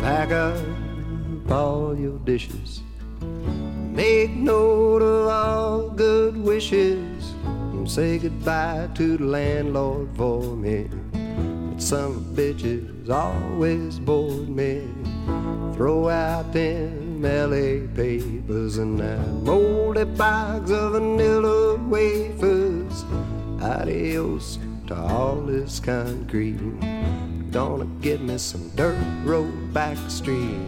pack up all your dishes, make note of all good wishes, and say goodbye to the landlord for me. That son of a bitches always bored me. Throw out them LA papers and that moldy box of vanilla wafers. Adios to all this concrete. Gonna get me some dirt road back street.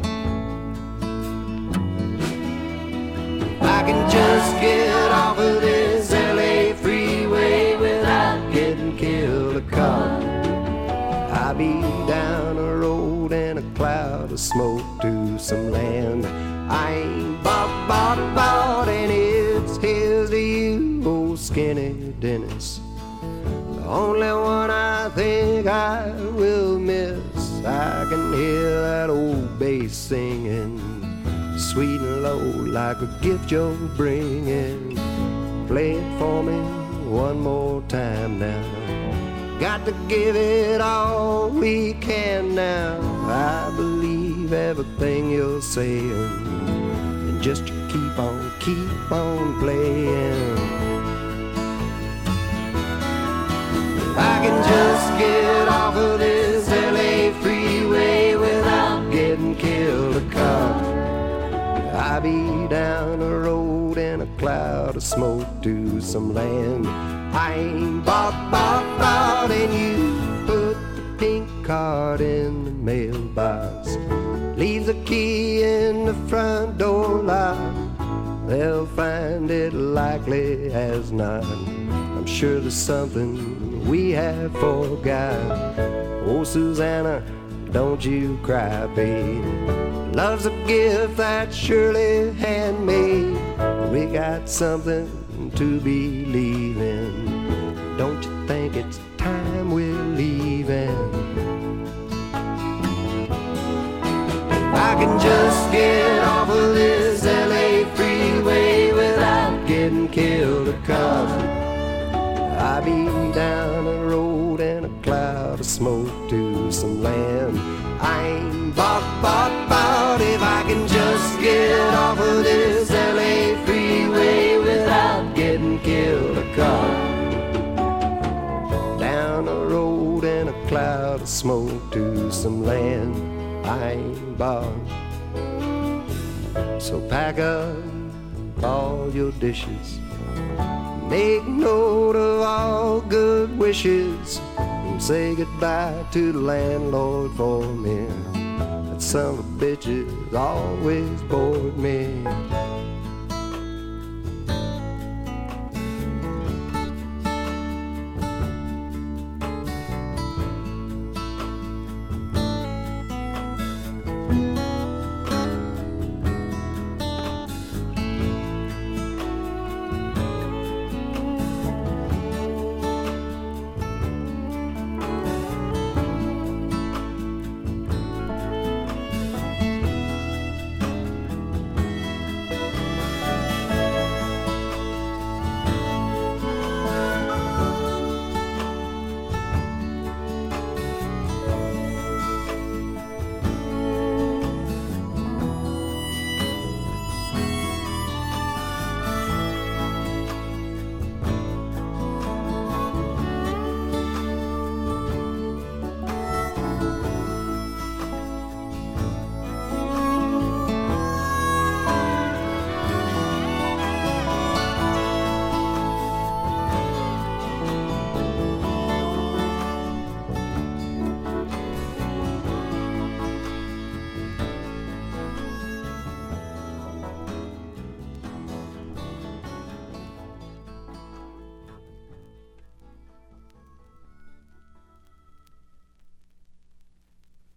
I can just get off of this LA freeway without getting killed a car. I'll be down the road in a cloud of smoke to some land I ain't bought, and it's here's to you, old skinny Dennis. The only one I think I will miss. I can hear that old bass singing, sweet and low like a gift you're bringing. Play it for me one more time now. Got to give it all we can now. I believe everything you're saying, and just you keep on playing. I can just get off of this LA freeway without getting killed a car. I'll be down the road in a cloud of smoke to some land I ain't bought, and you put the pink card in the mailbox. Leave the key in the front door lock. They'll find it likely as not. I'm sure there's something we have forgot. Oh, Susanna, don't you cry, babe. Love's a gift that's surely handmade. We got something to believe in. Don't you think it's time we're leaving? I can just get off of this LA freeway without getting killed a car. I'll be down the road in a cloud of smoke to some land I ain't bought. If I can just get off of this LA freeway without getting killed a car. Down the road in a cloud of smoke to some land I ain't bought. So pack up all your dishes, make note of all good wishes, and say goodbye to the landlord for me. That son of a bitch has always bored me.